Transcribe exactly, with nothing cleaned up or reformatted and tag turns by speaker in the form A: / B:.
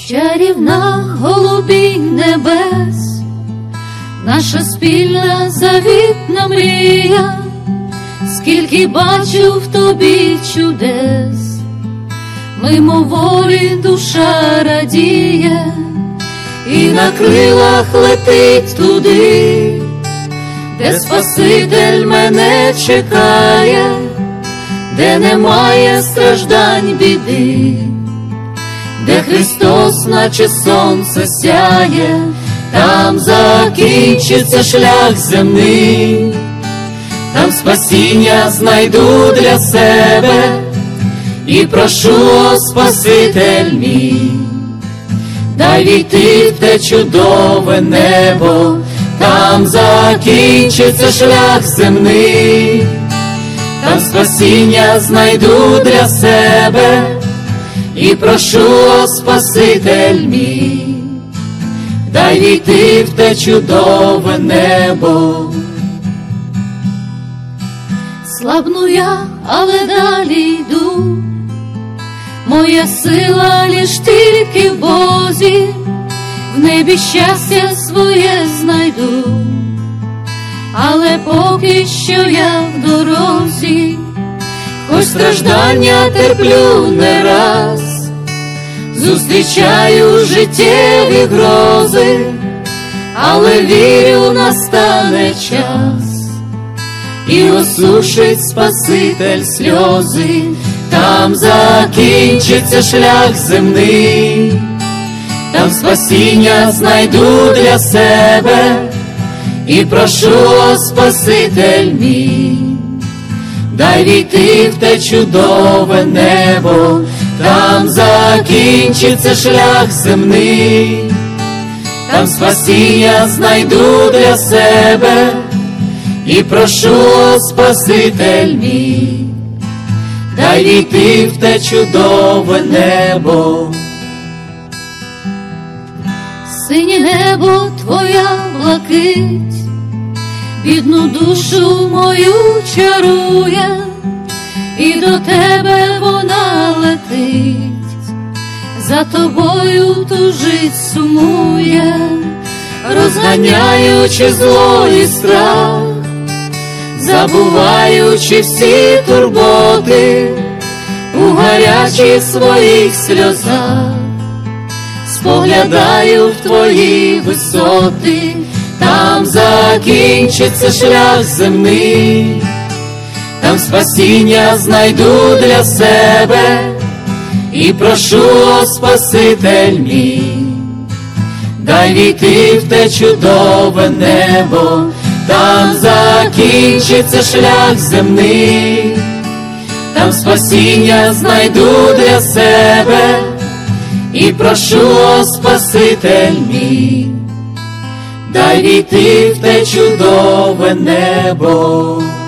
A: Чарівна голубінь небес, наша спільна завітна мрія, скільки бачу в тобі чудес, мимоволі душа радіє, і на крилах летить туди, де Спаситель мене чекає, де немає страждань, біди, де Христос, наче сонце, сяє, там закінчиться шлях земний, там спасіння знайду для себе, і прошу, о Спаситель мій, дай війти в те чудове небо, там закінчиться шлях земний, там спасіння знайду для себе, і прошу, о Спаситель мій, дай війти в те чудове небо. Слабну я, але далі йду, моя сила лиш тільки в Бозі, в небі щастя своє знайду, але поки що я в дорозі, хоч страждання терплю не раз, зустрічаю життєві грози, але вірю, настане час, і осушить Спаситель сльози, там закінчиться шлях земний, там спасіння знайду для себе, і прошу, о Спаситель мій, дай війти в те чудове небо, там закінчиться шлях земний, там спасіння знайду для себе, і прошу, о Спаситель мій, дай війти в те чудове небо. Синє небо, твоя блакить, бідну душу мою чарує, і до тебе вона летить, за тобою тужить, сумує, розганяючи зло і страх, забуваючи всі турботи у гарячих своїх сльозах, споглядаю в твої висоти, там закінчиться шлях земний, там спасіння знайду для себе, і прошу, о Спаситель мій, дай війти в те чудове небо, там закінчиться шлях земний, там спасіння знайду для себе, і прошу, о Спаситель мій, дай війти в те чудове небо.